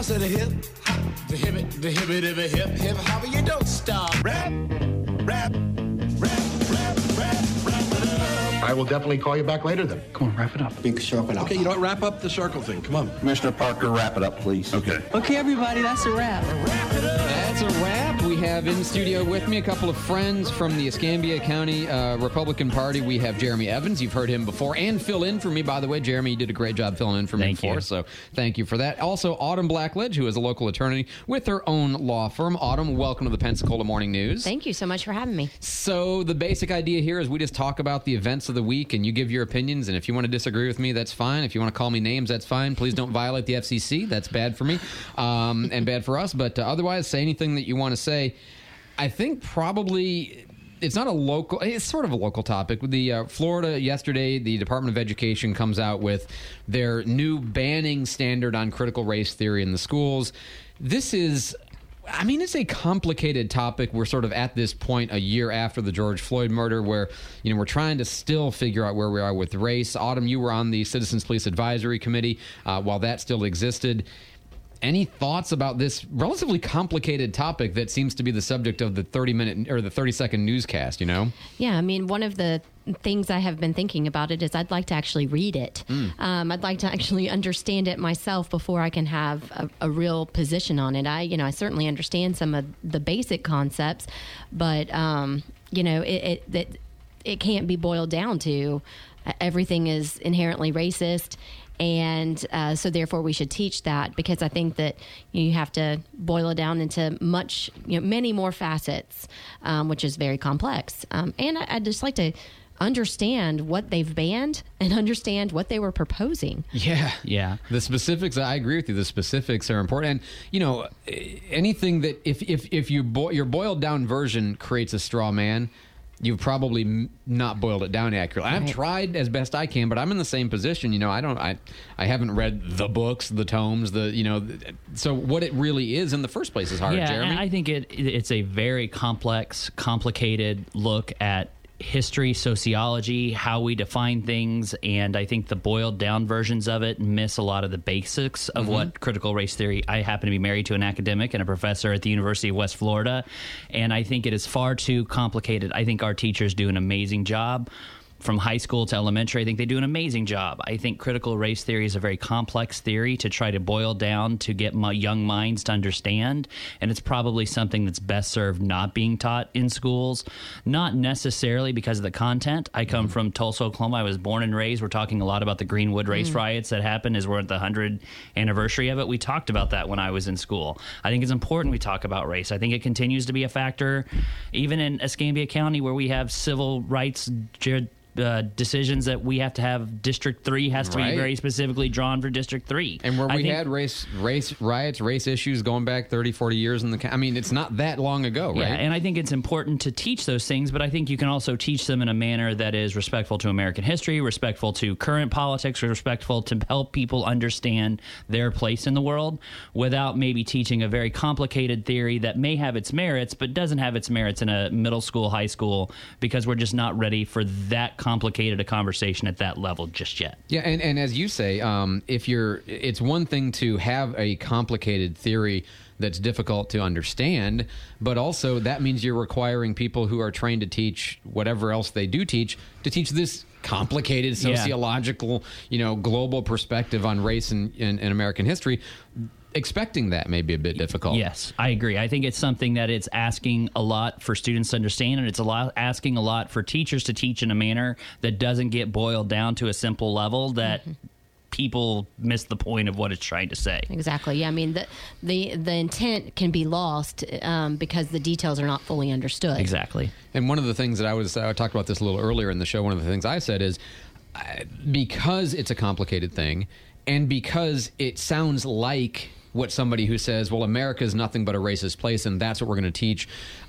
said a hip hop, the hip, the hip, hip, hip, hip hop, you don't stop. Rap, rap, rap, rap, rap, rap it up. I will definitely call you back later then. Come on, wrap it up. Big circle up. Okay, you know what? Wrap up the circle thing. Come on. Commissioner Parker, wrap it up, please. Okay. Okay, everybody, that's a wrap. That's a wrap. We have in studio with me a couple of friends from the Escambia County Republican Party. We have Jeremy Evans. You've heard him before. And fill in for me, by the way. Jeremy, you did a great job filling in for me before. So thank you for that. Also, Autumn Blackledge, who is a local attorney with her own law firm. Autumn, welcome to the Pensacola Morning News. Thank you so much for having me. So the basic idea here is we just talk about the events of the week and you give your opinions. And if you want to disagree with me, that's fine. If you want to call me names, that's fine. Please don't violate the FCC. That's bad for me and bad for us. But otherwise, say anything that you want to say. I think probably it's not a local, it's sort of a local topic. The Florida yesterday, the Department of Education comes out with their new banning standard on critical race theory in the schools. This is, I mean, it's a complicated topic. We're sort of at this point a year after the George Floyd murder where, you know, we're trying to still figure out where we are with race. Autumn, you were on the Citizens Police Advisory Committee while that still existed. Any thoughts about this relatively complicated topic that seems to be the subject of the 30-minute or the 30-second newscast, you know? Yeah, I mean, one of the things I have been thinking about it is I'd like to actually read it. I'd like to actually understand it myself before I can have a real position on it. I certainly understand some of the basic concepts, but, it can't be boiled down to everything is inherently racist. And so therefore we should teach that, because I think that you have to boil it down into many more facets, which is very complex. And I'd just like to understand what they've banned and understand what they were proposing. Yeah. The specifics, I agree with you. The specifics are important. And, you know, anything that if your boiled down version creates a straw man, you've probably not boiled it down accurately. Right. I've tried as best I can, but I'm in the same position. You know, I haven't read the books, the tomes, so what it really is in the first place is hard, Jeremy. And I think it's a very complex, complicated look at history, sociology, how we define things, and I think the boiled down versions of it miss a lot of the basics of what critical race theory. I happen to be married to an academic and a professor at the University of West Florida, and I think it is far too complicated. I think our teachers do an amazing job. From high school to elementary, I think they do an amazing job. I think critical race theory is a very complex theory to try to boil down to get young minds to understand, and it's probably something that's best served not being taught in schools, not necessarily because of the content. I come from Tulsa, Oklahoma. I was born and raised. We're talking a lot about the Greenwood race riots that happened as we're at the 100th anniversary of it. We talked about that when I was in school. I think it's important we talk about race. I think it continues to be a factor, even in Escambia County, where we have civil rights decisions that we have to have. District 3 has to be very specifically drawn for District 3. And where we had race riots, race issues going back 30, 40 years I mean, it's not that long ago, right? Yeah, and I think it's important to teach those things, but I think you can also teach them in a manner that is respectful to American history, respectful to current politics, respectful to help people understand their place in the world without maybe teaching a very complicated theory that may have its merits, but doesn't have its merits in a middle school, high school, because we're just not ready for that complicated a conversation at that level just yet. Yeah, and as you say, it's one thing to have a complicated theory that's difficult to understand, but also that means you're requiring people who are trained to teach whatever else they do teach to teach this complicated sociological, global perspective on race and American history. Expecting that may be a bit difficult. Yes, I agree. I think it's something that it's asking a lot for students to understand, and it's asking a lot for teachers to teach in a manner that doesn't get boiled down to a simple level that people miss the point of what it's trying to say. Exactly. Yeah, I mean, the intent can be lost because the details are not fully understood. Exactly. And one of the things that I talked about this a little earlier in the show, one of the things I said is because it's a complicated thing and because it sounds like what somebody who says, well, America is nothing but a racist place, and that's what we're going to teach.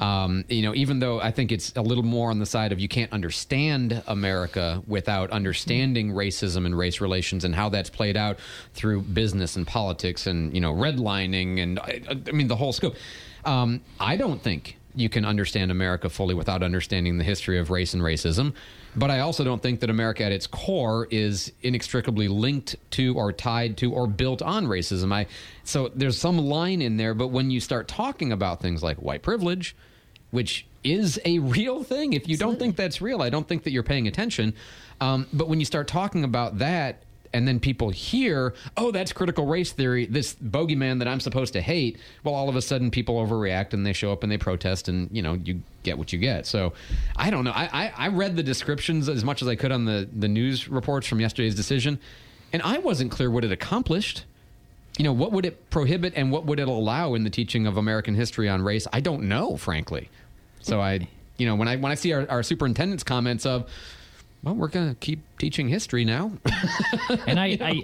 Even though I think it's a little more on the side of you can't understand America without understanding racism and race relations and how that's played out through business and politics and, redlining and, I mean, the whole scope. I don't think you can understand America fully without understanding the history of race and racism. But I also don't think that America at its core is inextricably linked to or tied to or built on racism. So there's some line in there, but when you start talking about things like white privilege, which is a real thing, if you don't think that's real, I don't think that you're paying attention. But when you start talking about that, and then people hear, oh, that's critical race theory, this bogeyman that I'm supposed to hate, well, all of a sudden people overreact and they show up and they protest and, you get what you get. So I don't know. I read the descriptions as much as I could on the news reports from yesterday's decision, and I wasn't clear what it accomplished. What would it prohibit and what would it allow in the teaching of American history on race? I don't know, frankly. So when I see our superintendent's comments of, well, we're going to keep teaching history now. And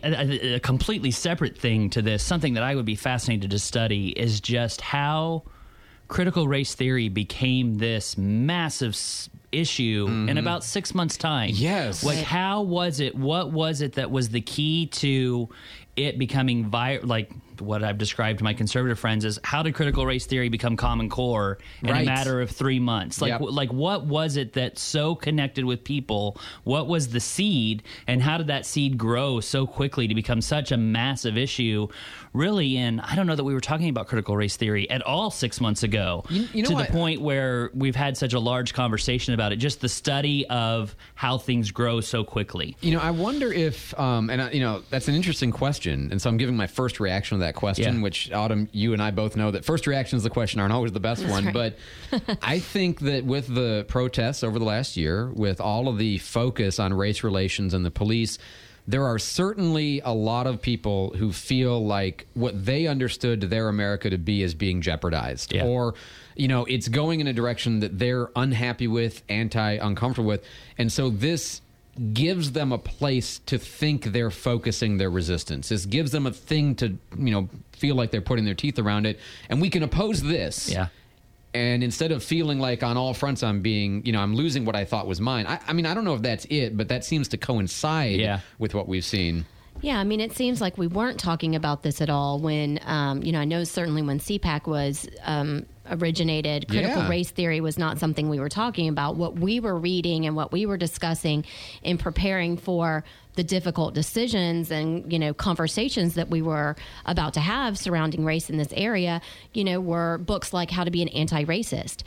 a completely separate thing to this, something that I would be fascinated to study, is just how critical race theory became this massive issue in about 6 months' time. Yes. Like, how was it? What was it that was the key to it becoming like what I've described to my conservative friends is, how did critical race theory become Common Core in a matter of 3 months? Like, like what was it that so connected with people? What was the seed, and how did that seed grow so quickly to become such a massive issue? Really, and I don't know that we were talking about critical race theory at all 6 months ago, you know to what? the point where we've had such a large conversation about it, just the study of how things grow so quickly. I wonder if, that's an interesting question. And so I'm giving my first reaction to that question, which, Autumn, you and I both know that first reactions to the question aren't always the best one. Right. But I think that with the protests over the last year, with all of the focus on race relations and the police, there are certainly a lot of people who feel like what they understood their America to be is being jeopardized. Yeah. Or, it's going in a direction that they're unhappy with, uncomfortable with. And so this gives them a place to think they're focusing their resistance. This gives them a thing to, feel like they're putting their teeth around it. And we can oppose this. Yeah. And instead of feeling like on all fronts I'm being, I'm losing what I thought was mine. I don't know if that's it, but that seems to coincide with what we've seen. Yeah, it seems like we weren't talking about this at all when, I know certainly when CPAC was originated, critical race theory was not something we were talking about. What we were reading and what we were discussing in preparing for the difficult decisions and, conversations that we were about to have surrounding race in this area, were books like How to Be an Anti-Racist.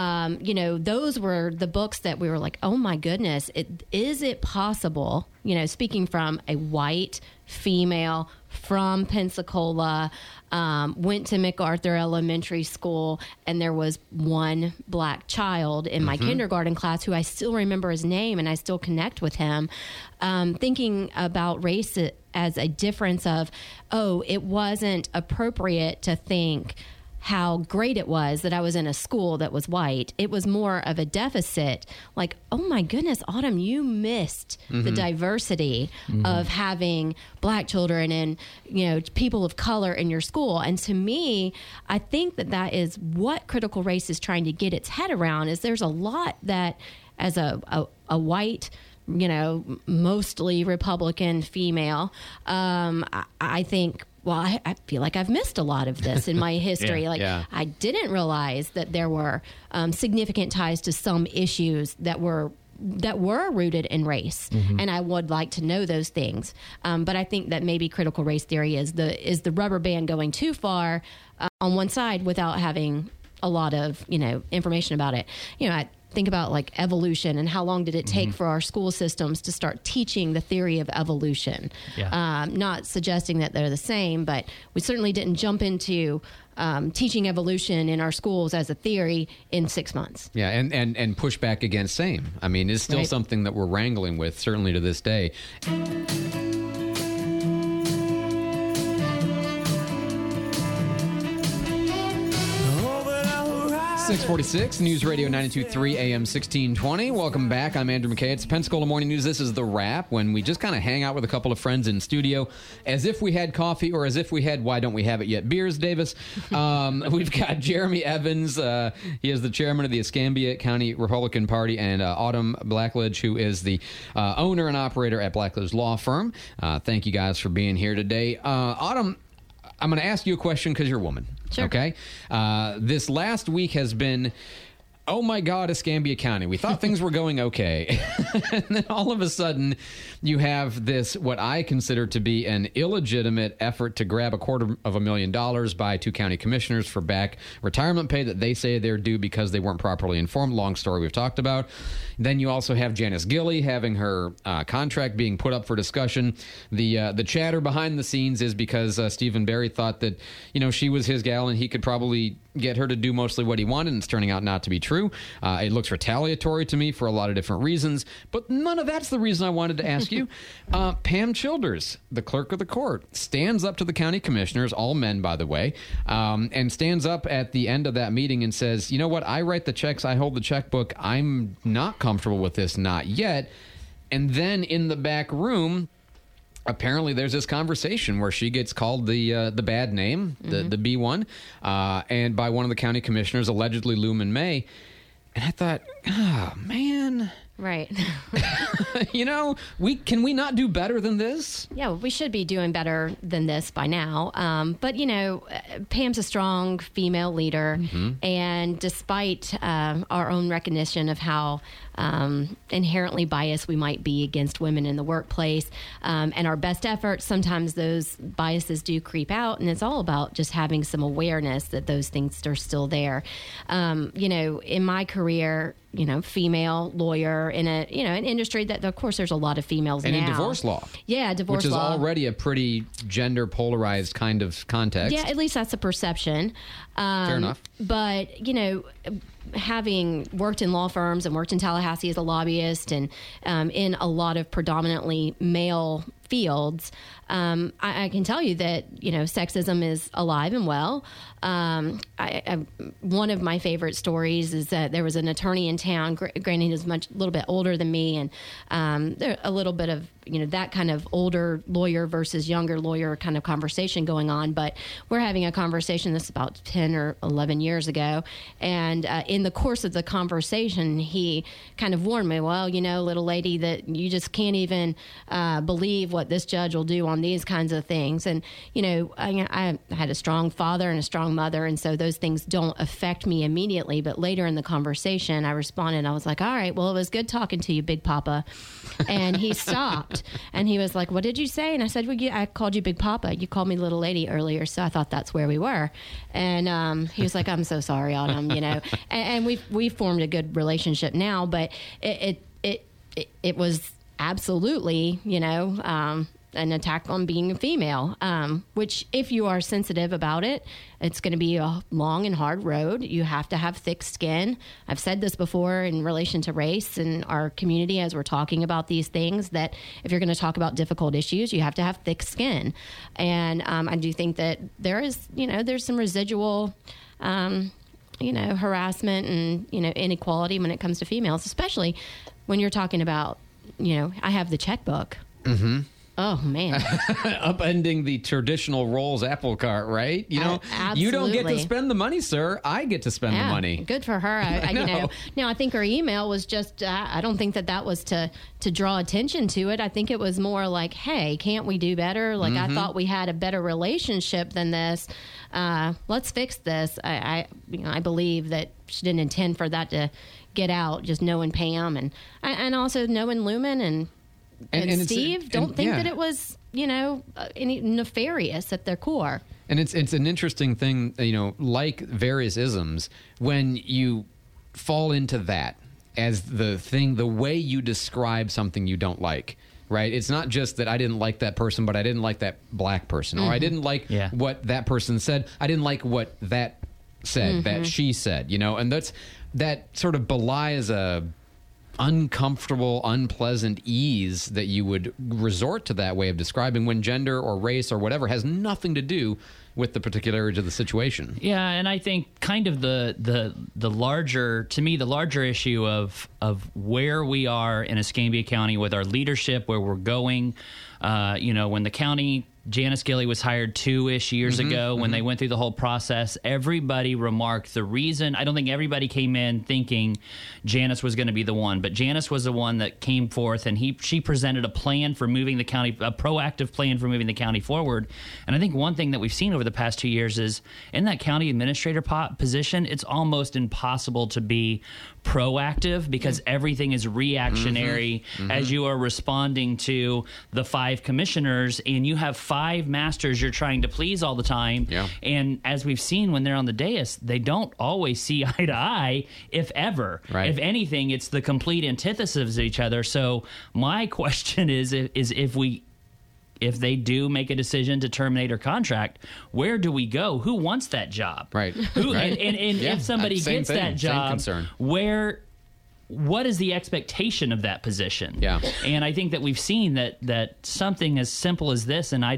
Those were the books that we were like, oh my goodness, is it possible, speaking from a white female from Pensacola, went to MacArthur Elementary School, and there was one black child in my kindergarten class who I still remember his name and I still connect with him, thinking about race as a difference of, it wasn't appropriate to think how great it was that I was in a school that was white. It was more of a deficit. Like, oh my goodness, Autumn, you missed the diversity of having black children and, people of color in your school. And to me, I think that is what critical race is trying to get its head around, is there's a lot that as a white, mostly Republican female, I think, well, I feel like I've missed a lot of this in my history. I didn't realize that there were significant ties to some issues that were rooted in race, and I would like to know those things. But I think that maybe critical race theory is the rubber band going too far on one side without having a lot of information about it. I think about like evolution and how long did it take for our school systems to start teaching the theory of evolution. Not suggesting that they're the same, but we certainly didn't jump into teaching evolution in our schools as a theory in 6 months. Yeah, and push back against same. It's still something that we're wrangling with, certainly to this day. 646, News Radio 92.3 AM 1620. Welcome back. I'm Andrew McKay. It's Pensacola Morning News. This is The Wrap, when we just kind of hang out with a couple of friends in studio as if we had coffee or as if we had, why don't we have it yet, beers, Davis. We've got Jeremy Evans. He is the chairman of the Escambia County Republican Party, and Autumn Blackledge, who is the owner and operator at Blackledge Law Firm. Thank you guys for being here today. Autumn, I'm going to ask you a question because you're a woman. Sure. Okay? This last week has been, oh my God, Escambia County. We thought things were going okay. And then all of a sudden, you have this, what I consider to be an illegitimate effort to grab $250,000 by two county commissioners for back retirement pay that they say they're due because they weren't properly informed. Long story we've talked about. Then you also have Janice Gilley having her contract being put up for discussion. The chatter behind the scenes is because Stephen Barry thought that, she was his gal and he could probably get her to do mostly what he wanted, and it's turning out not to be true. It looks retaliatory to me for a lot of different reasons, but none of that's the reason I wanted to ask you. Pam Childers, the clerk of the court, stands up to the county commissioners, all men, by the way, and stands up at the end of that meeting and says, you know what, I write the checks, I hold the checkbook, I'm not comfortable with this, not yet. And then in the back room, apparently there's this conversation where she gets called the bad name, the B1, and by one of the county commissioners, allegedly Luman May. And I thought, oh, man. Right. Can we not do better than this? Yeah, we should be doing better than this by now. But, Pam's a strong female leader. And despite our own recognition of how inherently biased we might be against women in the workplace and our best efforts, sometimes those biases do creep out. And it's all about just having some awareness that those things are still there. In my career, female lawyer in an industry that, of course, there's a lot of females and now. in divorce law. Yeah, divorce law. Which is already a pretty gender polarized kind of context. Yeah, at least that's a perception. Fair enough. But, having worked in law firms and worked in Tallahassee as a lobbyist and in a lot of predominantly male fields, I can tell you that, sexism is alive and well. One of my favorite stories is that there was an attorney in town, granted he was a little bit older than me, and there a little bit of, that kind of older lawyer versus younger lawyer kind of conversation going on. But we're having a conversation that's about 10 or 11 years ago. And in the course of the conversation, he kind of warned me, well, little lady, that you just can't even believe what this judge will do on these kinds of things. And, I had a strong father and a strong mother, and so those things don't affect me immediately. But later in the conversation, I responded, I was like, all right, well, it was good talking to you, Big Papa. And he stopped and he was like, what did you say? And I said, well, I called you Big Papa. You called me little lady earlier, so I thought that's where we were. And he was like, I'm so sorry, Autumn, and we've formed a good relationship now, but it was absolutely, an attack on being a female, which if you are sensitive about it, it's going to be a long and hard road. You have to have thick skin. I've said this before in relation to race in our community as we're talking about these things, that if you're going to talk about difficult issues, you have to have thick skin. And I do think that there is, there's some residual harassment and, inequality when it comes to females, especially when you're talking about, I have the checkbook. Mm-hmm. Oh, man. Upending the traditional Rolls apple cart, right? Absolutely. You don't get to spend the money, sir. I get to spend the money. Good for her. Now, I think her email was just, I don't think that was to draw attention to it. I think it was more like, hey, can't we do better? Like, I thought we had a better relationship than this. Let's fix this. I believe that she didn't intend for that to get out, just knowing Pam and also knowing Luman and Steve. Don't think that it was, any nefarious at their core. And it's an interesting thing, like various isms, when you fall into that as the way you describe something you don't like. Right? It's not just that I didn't like that person, but I didn't like that black person, or I didn't like what that person said. I didn't like what that said, that she said, and that sort of belies a uncomfortable, unpleasant ease that you would resort to that way of describing when gender or race or whatever has nothing to do with the particularities of the situation. Yeah, and I think kind of the larger, to me, the larger issue of where we are in Escambia County with our leadership, where we're going, when the county, Janice Gilley was hired 2-ish years ago when they went through the whole process. Everybody remarked the reason. I don't think everybody came in thinking Janice was going to be the one, but Janice was the one that came forth, and she presented a plan for moving the county, a proactive plan for moving the county forward. And I think one thing that we've seen over over the past 2 years is in that county administrator position, it's almost impossible to be proactive because everything is reactionary as you are responding to the 5 commissioners, and you have 5 masters you're trying to please all the time. Yeah. And as we've seen when they're on the dais, they don't always see eye to eye, if ever. Right. If anything, it's the complete antithesis of each other. So my question is if they do make a decision to terminate her contract, where do we go? Who wants that job? Right. Who, Right. And Yeah, if somebody same gets thing, that same job, concern. what is the expectation of that position? Yeah. And I think that we've seen that something as simple as this, and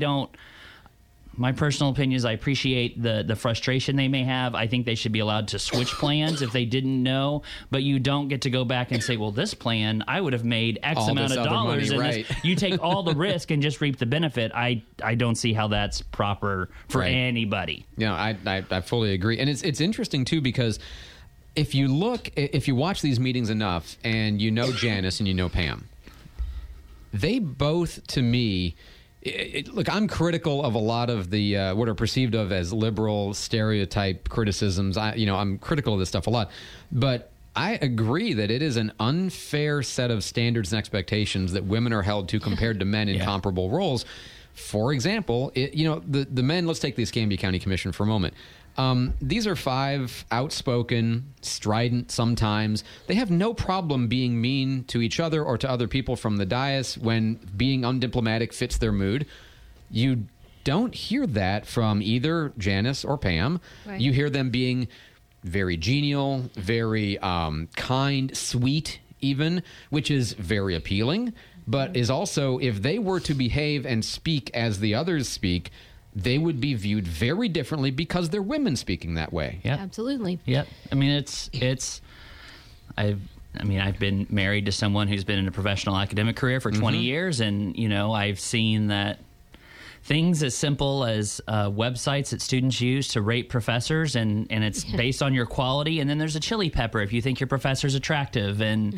my personal opinion is I appreciate the frustration they may have. I think they should be allowed to switch plans if they didn't know, but you don't get to go back and say, well, this plan, I would have made X All amount this of other dollars. money, And right. you take all the risk and just reap the benefit. I don't see how that's proper for Right. anybody. Yeah, I fully agree. And it's interesting, too, because if you watch these meetings enough and you know Janice and you know Pam, they both, to me, look, I'm critical of a lot of the what are perceived of as liberal stereotype criticisms. I'm critical of this stuff a lot, but I agree that it is an unfair set of standards and expectations that women are held to compared to men in comparable roles. For example, the men. Let's take the Escambia County Commission for a moment. These are 5 outspoken, strident sometimes. They have no problem being mean to each other or to other people from the dais when being undiplomatic fits their mood. You don't hear that from either Janice or Pam. Right. You hear them being very genial, very kind, sweet even, which is very appealing, but is also, if they were to behave and speak as the others speak, they would be viewed very differently because they're women speaking that way. Yep. Absolutely. Yep. I mean, I've been married to someone who's been in a professional academic career for 20 years, and I've seen that things as simple as websites that students use to rate professors, and it's based on your quality, and then there's a chili pepper if you think your professor's attractive, and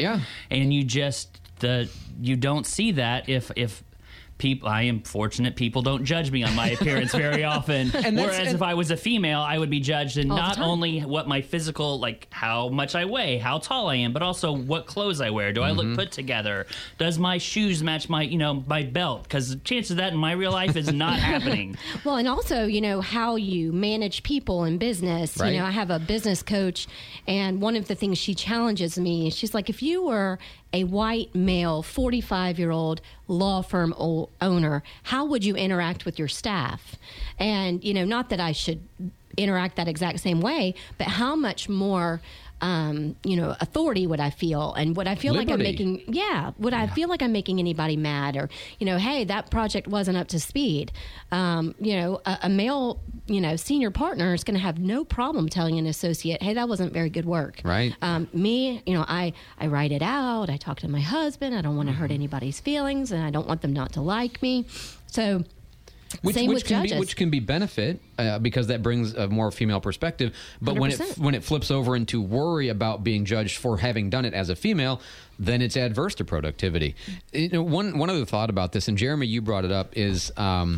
you don't see that if people. I am fortunate people don't judge me on my appearance very often. Whereas if I was a female, I would be judged in not only what my physical, like how much I weigh, how tall I am, but also what clothes I wear. Do I look put together? Does my shoes match my my belt? Because chances of that in my real life is not happening. Well, and also, how you manage people in business. Right. I have a business coach, and one of the things she challenges me, she's like, if you were a white male, 45-year-old law firm owner, how would you interact with your staff? And, not that I should interact that exact same way, but how much more authority would I feel, and would I feel like I'm making, I feel like I'm making anybody mad, or, hey, that project wasn't up to speed. A male, senior partner is going to have no problem telling an associate, hey, that wasn't very good work. Right. Me, I write it out. I talk to my husband. I don't want to hurt anybody's feelings, and I don't want them not to like me. So same with judges. Which can be benefit because that brings a more female perspective. But 100%. when it flips over into worry about being judged for having done it as a female, then it's adverse to productivity. One other thought about this, and Jeremy, you brought it up, is I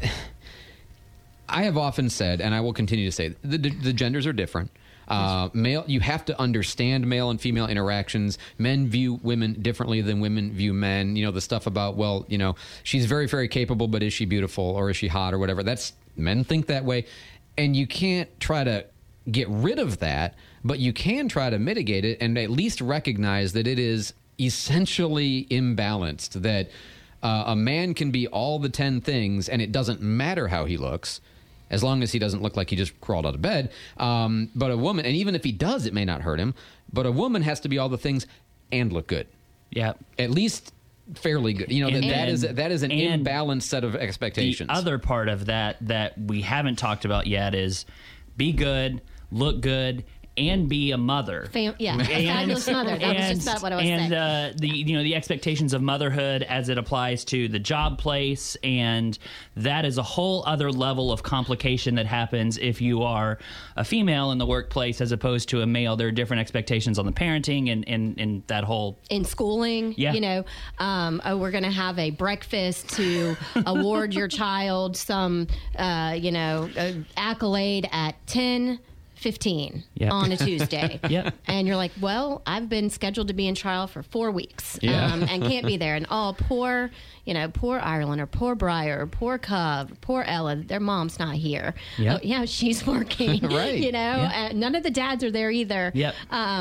have often said, and I will continue to say, the genders are different. Male, you have to understand male and female interactions. Men view women differently than women view men. The stuff about, she's very, very capable, but is she beautiful, or is she hot, or whatever? Men think that way. And you can't try to get rid of that, but you can try to mitigate it and at least recognize that it is essentially imbalanced, that a man can be all the 10 things and it doesn't matter how he looks, as long as he doesn't look like he just crawled out of bed. But a woman, and even if he does, it may not hurt him, but a woman has to be all the things and look good. Yeah. At least fairly good. That is an imbalanced set of expectations. The other part of that we haven't talked about yet is be good, look good, and be a mother. A fabulous mother. That was just about what I was saying. And the expectations of motherhood as it applies to the job place, and that is a whole other level of complication that happens if you are a female in the workplace as opposed to a male. There are different expectations on the parenting and that whole in schooling. Yeah. We're going to have a breakfast to award your child some accolade at 10:15 on a Tuesday. Yep. And you're like, well, I've been scheduled to be in trial for 4 weeks Yeah. and can't be there. And poor Ireland or poor Briar or poor Cove, poor Ella, their mom's not here. Yep. Oh, yeah, she's working. Right. None of the dads are there either. Yep.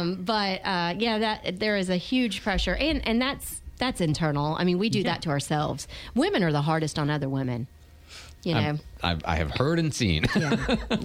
That there is a huge pressure. And that's internal. I mean, we do that to ourselves. Women are the hardest on other women. I have heard and seen. Yeah.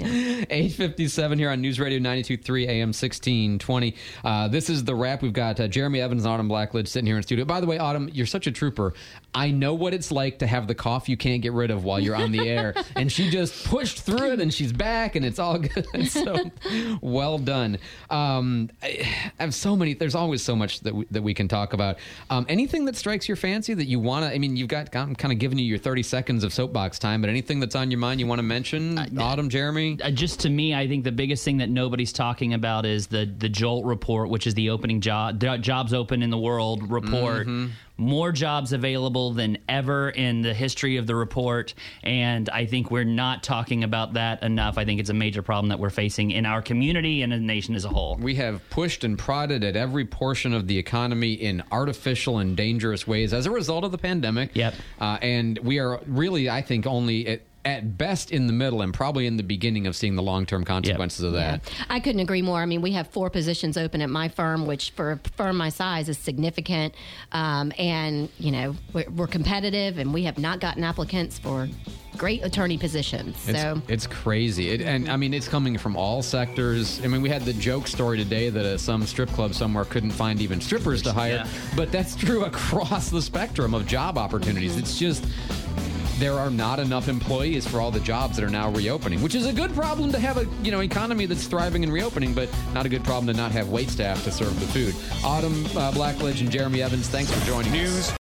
8:57 here on News Radio 92.3 AM 1620. This is the wrap. We've got Jeremy Evans and Autumn Blackledge sitting here in studio. By the way, Autumn, you're such a trooper. I know what it's like to have the cough you can't get rid of while you're on the air. And she just pushed through it, and she's back, and it's all good. So, well done. I have so many. There's always so much that we can talk about. Anything that strikes your fancy that you want to, I mean, I'm kind of giving you your 30 seconds of soapbox time, but anything that's on your mind you want to mention? Autumn, Jeremy? Just to me, I think the biggest thing that nobody's talking about is the JOLT report, which is the opening jobs open in the world report. Mm-hmm. More jobs available than ever in the history of the report, and I think we're not talking about that enough. I think it's a major problem that we're facing in our community and in the nation as a whole. We have pushed and prodded at every portion of the economy in artificial and dangerous ways as a result of the pandemic. Yep. And we are really, I think, only at best in the middle and probably in the beginning of seeing the long-term consequences of that. Yeah. I couldn't agree more. I mean, we have 4 positions open at my firm, which for a firm my size is significant. And, we're competitive, and we have not gotten applicants for great attorney positions. It's crazy. And I mean, it's coming from all sectors. I mean, we had the joke story today that some strip club somewhere couldn't find even strippers to hire. Yeah. But that's true across the spectrum of job opportunities. Mm-hmm. It's just there are not enough employees for all the jobs that are now reopening, which is a good problem to have a economy that's thriving and reopening, but not a good problem to not have wait staff to serve the food. Autumn Blackledge and Jeremy Evans, thanks for joining us.